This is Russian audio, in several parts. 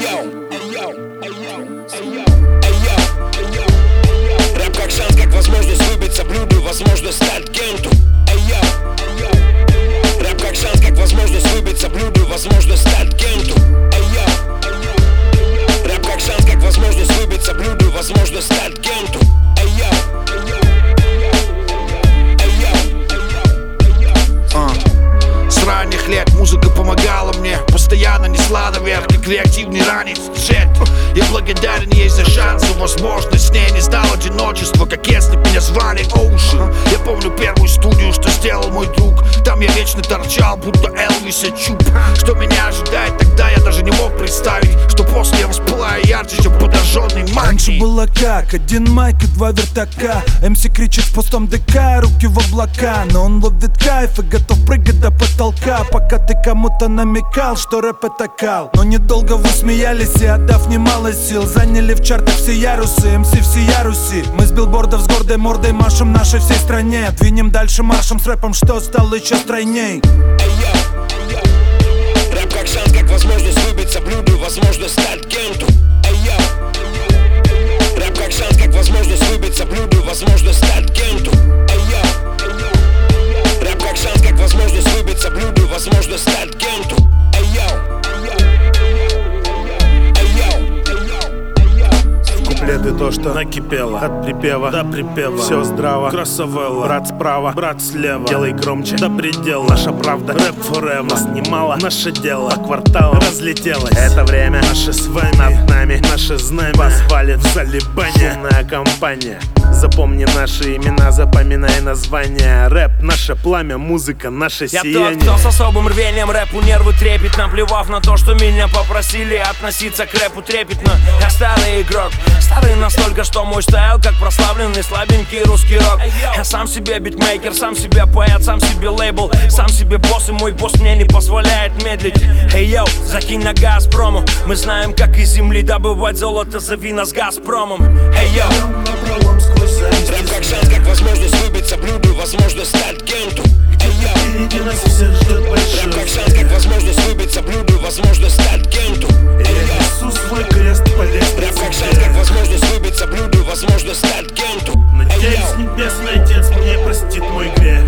Рэп как шанс, как возможность выбиться блюду, возможно стать кем-то. Рэп как шанс, как возможность выбиться блюду, возможно стать кем-то. Рэп как шанс, как возможность выбиться блюду, возможно стать кем-то. С ранних лет музыка помогала мне, постоянно несла наверх, как реактивный ранец джет. Я благодарен ей за шанс и возможность, с ней не стал одиночество, как если бы меня звали Оушен. Я помню первую студию, что сделал мой друг. Там я вечно торчал, будто Элвис Чуб. Что меня ожидает тогда, я даже не мог представить, что после я воспылаю ярче, чем подожженный магний. Раньше было как, один майк и два вертака. МС кричит в пустом ДК, руки в облака. Но он ловит кайф и готов прыгать до потолка. Пока ты кому-то намекал, что рэп это кал. Но недолго вы смеялись и, отдав немало сил, заняли в чартах все ярусы, МС всея Руси. Мы с билбордов с гордой мордой машем нашей всей стране. Двинем дальше маршем с рэпом, что стало еще стройней. Рэп как шанс, как возможность выбиться блюду, возможно стать кем-то. Рэп как шанс, как возможность выбиться блюду, возможно стать кем-то. Рэп как шанс, как возможность выбиться блюду, возможно стать кем-то. Куплеты то, что накипело, от припева до припева. Все здраво, кроссовелла, брат справа, брат слева. Делай громче, до предела, наша правда, рэп forever. Нас немало, наше дело, по кварталам разлетелось. Это время, наше с вами, над нами, наше знамя. Вас валит в залибание, шумная компания. Запомни наши имена, запоминай названия. Рэп, наше пламя, музыка, наше сияние. Я тот, кто с особым рвением рэпу нервы трепет, наплевав на то, что меня попросили относиться к рэпу трепетно. Я старый игрок, старый настолько, что мой стайл как прославленный слабенький русский рок. Я сам себе битмейкер, сам себе поэт, сам себе лейбл, сам себе босс, и мой босс мне не позволяет медлить. Эй, йоу, закинь на Газпрому. Мы знаем, как из земли добывать золото, зови нас Газпромом. Эй, йоу. Рэп как шанс, как возможность выбиться блюду, возможно стать кем-то. Впереди нас всех ждет большой. Рэп как шанс, как возможность выбиться блюду, возможно стать кем-то. Я несу свой крест по лестнице. Рэп как шанс, как возможность выбиться блюду, возможно стать кем-то. Надеюсь, небесный отец мне простит мой грех.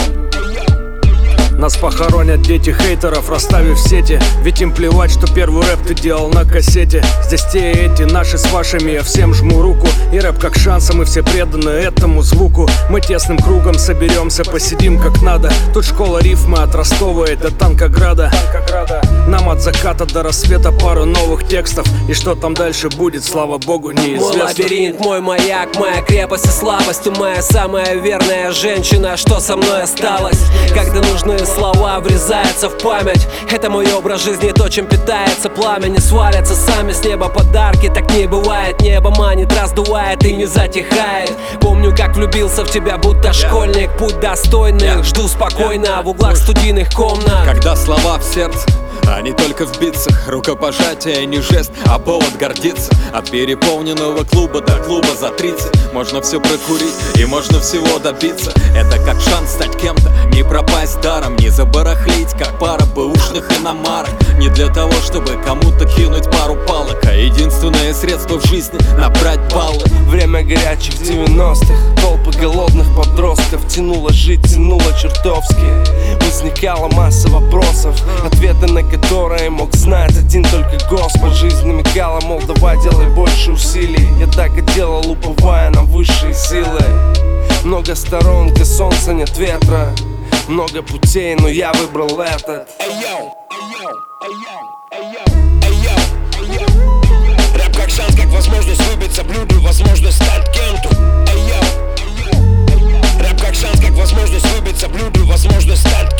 Нас похоронят дети хейтеров, расставив сети. Ведь им плевать, что первый рэп ты делал на кассете. Здесь те и эти, наши с вашими, я всем жму руку. И рэп как шанс, а мы все преданы этому звуку. Мы тесным кругом соберемся, посидим как надо. Тут школа рифмы от Ростова и до Танкограда. Нам от заката до рассвета пару новых текстов. И что там дальше будет, слава богу, неизвестно. Мой лабиринт, мой маяк, моя крепость и слабость. Ты моя самая верная женщина, что со мной осталось. Когда нужны слова врезаются в память. Это мой образ жизни, то, чем питается пламя. Не свалятся сами с неба подарки. Так не бывает, небо манит, раздувает и не затихает. Помню, как влюбился в тебя, будто школьник. Путь достойный, жду спокойно в углах студийных комнат. Когда слова в сердце, а не только в битцах. Рукопожатие не жест, а повод гордиться. От переполненного клуба до клуба за 30 можно все прокурить и можно всего добиться. Это как шанс стать кем-то, не пропасть даром, не забарахлить, как пара бэушных иномарок. Не для того, чтобы кому-то кинуть пару палок, а единственное средство в жизни — набрать баллы. Время горячих 90-х, толпы голодных подростков. Тянуло жить, тянуло чертовски. Возникала масса вопросов, ответы на которые мог знать один только Господь. Жизнь намекала, мол, давай делай больше усилий. Я так и делал, уповая на высшие силы. Много сторон, где солнца нет ветра. Много путей, но я выбрал этот. Рэп как шанс, как возможность выбиться блюду, возможно стать кем-то. Рэп как шанс, как возможность выбиться блюду, возможно стать